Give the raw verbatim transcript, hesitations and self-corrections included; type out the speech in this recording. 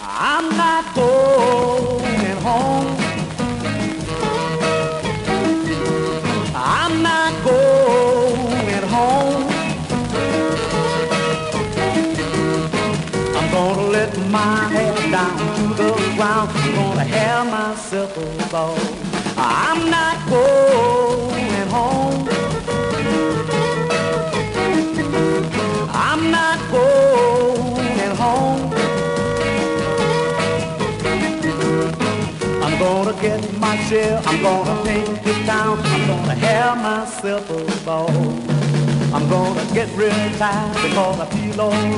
I'm not going home. I'm not going home. I'm gonna let my head down to the ground. I'm gonna have myself a ball. I'm not going home. I'm not going home. I'm gonna get my share, I'm gonna paint the town, I'm gonna have myself a ball. I'm gonna get real tired because I feel all